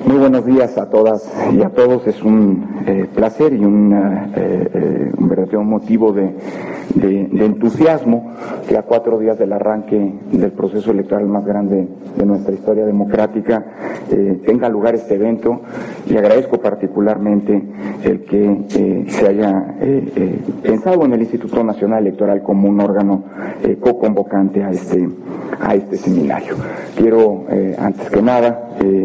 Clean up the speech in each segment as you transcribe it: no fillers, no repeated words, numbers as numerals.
Muy buenos días a todas y a todos. Es un placer y un verdadero motivo de entusiasmo que a 4 días del arranque del proceso electoral más grande de nuestra historia democrática tenga lugar este evento, y agradezco particularmente el que se haya pensado en el Instituto Nacional Electoral como un órgano co-convocante a este seminario. Quiero, antes que nada,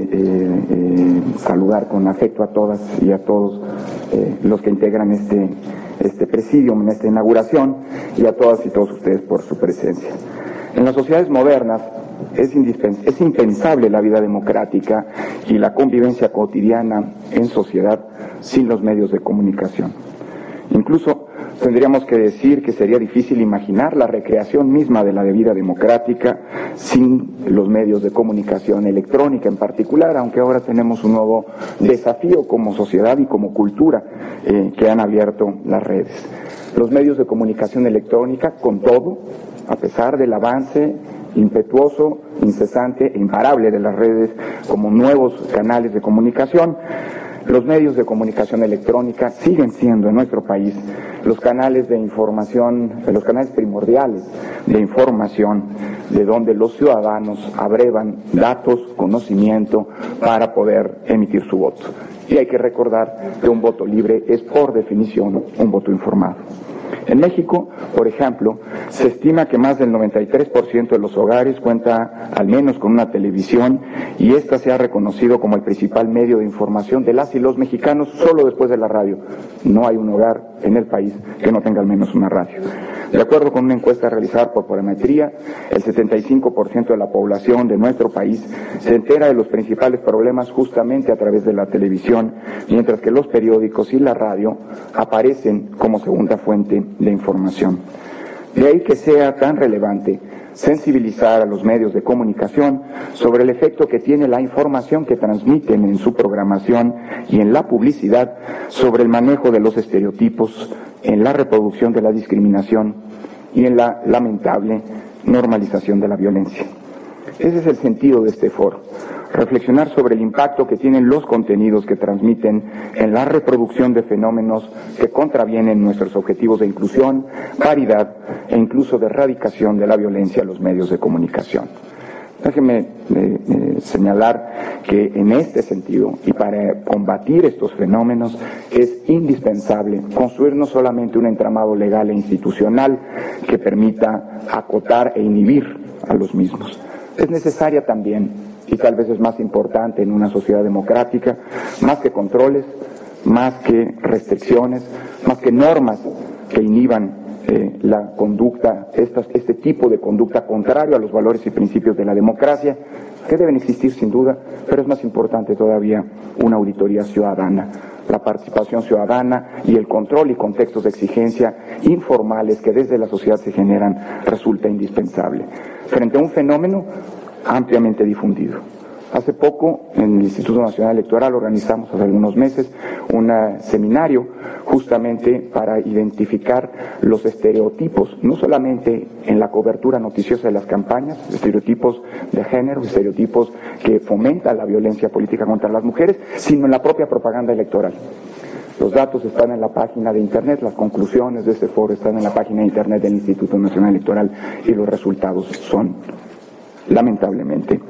saludar con afecto a todas y a todos los que integran este presidium en esta inauguración, y a todas y todos ustedes por su presencia. En las sociedades modernas es impensable la vida democrática y la convivencia cotidiana en sociedad sin los medios de comunicación. Incluso tendríamos que decir que sería difícil imaginar la recreación misma de la vida democrática sin los medios de comunicación electrónica en particular, aunque ahora tenemos un nuevo desafío como sociedad y como cultura que han abierto las redes. Los medios de comunicación electrónica, con todo, a pesar del avance impetuoso, incesante e imparable de las redes como nuevos canales de comunicación, los medios de comunicación electrónica siguen siendo en nuestro país los canales de información, los canales primordiales de información, de donde los ciudadanos abrevan datos, conocimiento para poder emitir su voto. Y hay que recordar que un voto libre es por definición un voto informado. En México, por ejemplo, se estima que más del 93% de los hogares cuenta al menos con una televisión, y esta se ha reconocido como el principal medio de información de las y los mexicanos solo después de la radio. No hay un hogar en el país que no tenga al menos una radio. De acuerdo con una encuesta realizada por Parametría, el 75% de la población de nuestro país se entera de los principales problemas justamente a través de la televisión, mientras que los periódicos y la radio aparecen como segunda fuente de información. De ahí que sea tan relevante sensibilizar a los medios de comunicación sobre el efecto que tiene la información que transmiten en su programación y en la publicidad sobre el manejo de los estereotipos, en la reproducción de la discriminación y en la lamentable normalización de la violencia. Ese es el sentido de este foro: reflexionar sobre el impacto que tienen los contenidos que transmiten en la reproducción de fenómenos que contravienen nuestros objetivos de inclusión, paridad e incluso de erradicación de la violencia en los medios de comunicación. Déjenme señalar que en este sentido, y para combatir estos fenómenos, es indispensable construir no solamente un entramado legal e institucional que permita acotar e inhibir a los mismos. Es necesaria también, y tal vez es más importante en una sociedad democrática, más que controles, más que restricciones, más que normas que inhiban la conducta, este tipo de conducta contrario a los valores y principios de la democracia, que deben existir sin duda, pero es más importante todavía una auditoría ciudadana, la participación ciudadana y el control y contextos de exigencia informales que desde la sociedad se generan resulta indispensable frente a un fenómeno ampliamente difundido. Hace poco, en el Instituto Nacional Electoral, organizamos hace algunos meses un seminario justamente para identificar los estereotipos, no solamente en la cobertura noticiosa de las campañas, estereotipos de género, estereotipos que fomentan la violencia política contra las mujeres, sino en la propia propaganda electoral. Los datos están en la página de Internet, las conclusiones de este foro están en la página de Internet del Instituto Nacional Electoral, y los resultados son, lamentablemente,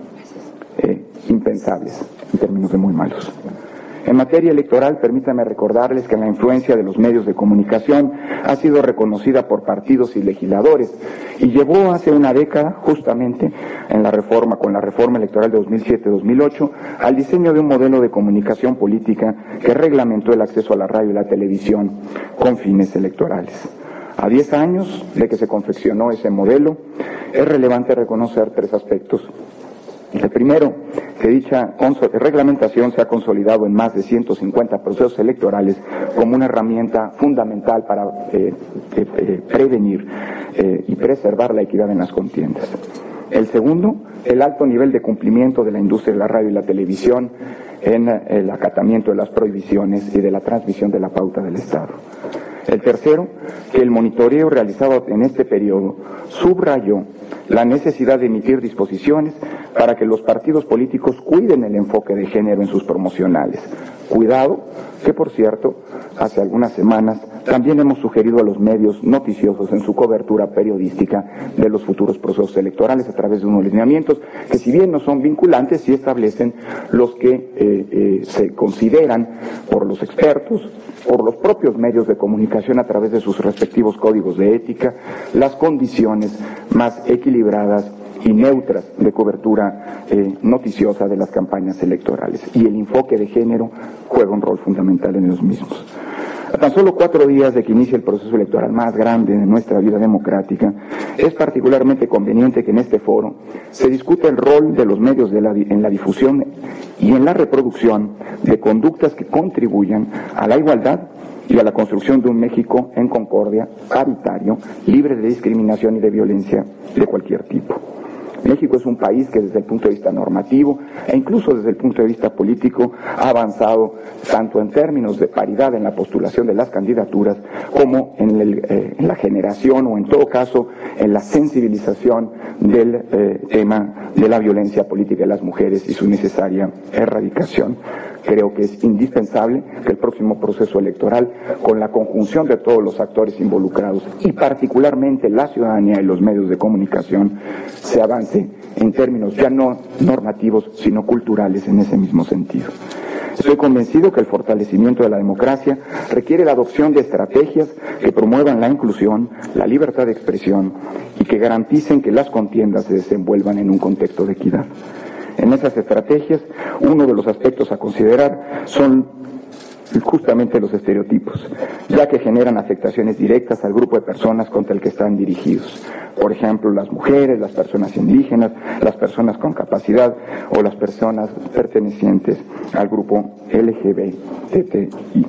impensables, en términos de muy malos. En materia electoral, permítanme recordarles que la influencia de los medios de comunicación ha sido reconocida por partidos y legisladores, y llevó hace una década, justamente con la reforma electoral de 2007-2008, al diseño de un modelo de comunicación política que reglamentó el acceso a la radio y la televisión con fines electorales. A 10 años de que se confeccionó ese modelo, es relevante reconocer 3 aspectos. El primero, que dicha reglamentación se ha consolidado en más de 150 procesos electorales como una herramienta fundamental para prevenir y preservar la equidad en las contiendas. El segundo, el alto nivel de cumplimiento de la industria de la radio y la televisión en el acatamiento de las prohibiciones y de la transmisión de la pauta del Estado. El tercero, que el monitoreo realizado en este periodo subrayó la necesidad de emitir disposiciones para que los partidos políticos cuiden el enfoque de género en sus promocionales. Cuidado, que por cierto, hace algunas semanas también hemos sugerido a los medios noticiosos en su cobertura periodística de los futuros procesos electorales a través de unos lineamientos que, si bien no son vinculantes, sí establecen los que se consideran por los expertos, por los propios medios de comunicación a través de sus respectivos códigos de ética, las condiciones más equilibradas y neutras de cobertura noticiosa de las campañas electorales. Y el enfoque de género juega un rol fundamental en los mismos. A tan solo 4 días de que inicie el proceso electoral más grande de nuestra vida democrática, es particularmente conveniente que en este foro se discuta el rol de los medios en la difusión y en la reproducción de conductas que contribuyan a la igualdad y a la construcción de un México en concordia, paritario, libre de discriminación y de violencia de cualquier tipo. México es un país que desde el punto de vista normativo e incluso desde el punto de vista político ha avanzado tanto en términos de paridad en la postulación de las candidaturas como en la generación o en todo caso en la sensibilización del tema de la violencia política de las mujeres y su necesaria erradicación. Creo que es indispensable que el próximo proceso electoral, con la conjunción de todos los actores involucrados y particularmente la ciudadanía y los medios de comunicación, se avance en términos ya no normativos, sino culturales en ese mismo sentido. Estoy convencido que el fortalecimiento de la democracia requiere la adopción de estrategias que promuevan la inclusión, la libertad de expresión y que garanticen que las contiendas se desenvuelvan en un contexto de equidad. En esas estrategias, uno de los aspectos a considerar son justamente los estereotipos, ya que generan afectaciones directas al grupo de personas contra el que están dirigidos. Por ejemplo, las mujeres, las personas indígenas, las personas con capacidad o las personas pertenecientes al grupo LGBTI.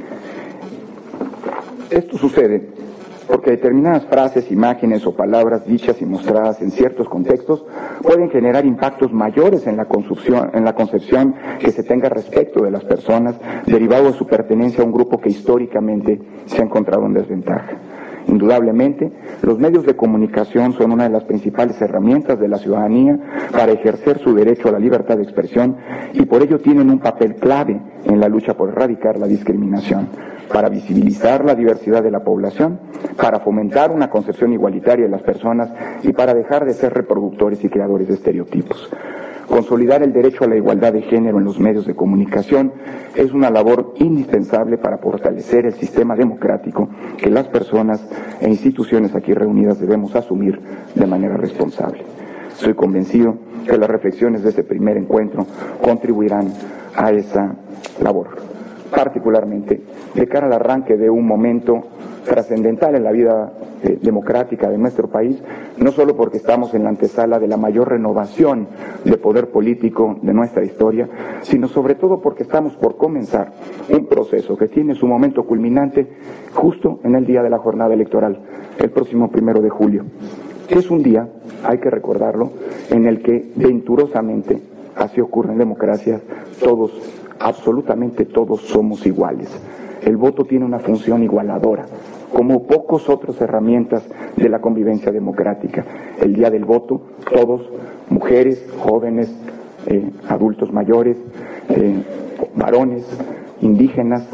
Esto sucede porque determinadas frases, imágenes o palabras dichas y mostradas en ciertos contextos pueden generar impactos mayores en la concepción que se tenga respecto de las personas, derivado de su pertenencia a un grupo que históricamente se ha encontrado en desventaja. Indudablemente, los medios de comunicación son una de las principales herramientas de la ciudadanía para ejercer su derecho a la libertad de expresión y por ello tienen un papel clave en la lucha por erradicar la discriminación, para visibilizar la diversidad de la población, para fomentar una concepción igualitaria de las personas y para dejar de ser reproductores y creadores de estereotipos. Consolidar el derecho a la igualdad de género en los medios de comunicación es una labor indispensable para fortalecer el sistema democrático que las personas e instituciones aquí reunidas debemos asumir de manera responsable. Estoy convencido que las reflexiones de este primer encuentro contribuirán a esa labor, particularmente de cara al arranque de un momento trascendental en la vida democrática de nuestro país, no solo porque estamos en la antesala de la mayor renovación de poder político de nuestra historia, sino sobre todo porque estamos por comenzar un proceso que tiene su momento culminante justo en el día de la jornada electoral, el próximo 1 de julio, que es un día, hay que recordarlo, en el que venturosamente, así ocurre en democracias, todos, absolutamente todos somos iguales. El voto tiene una función igualadora, como pocos otras herramientas de la convivencia democrática. El día del voto, todos, mujeres, jóvenes, adultos mayores, varones, indígenas,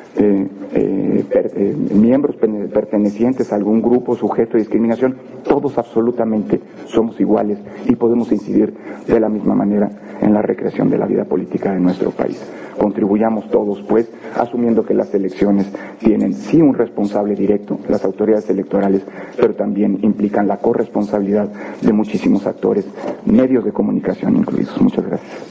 miembros pertenecientes a algún grupo sujeto de discriminación, todos absolutamente somos iguales y podemos incidir de la misma manera en la recreación de la vida política de nuestro país. Contribuyamos todos, pues, asumiendo que las elecciones tienen sí un responsable directo, las autoridades electorales, pero también implican la corresponsabilidad de muchísimos actores, medios de comunicación incluidos. Muchas gracias.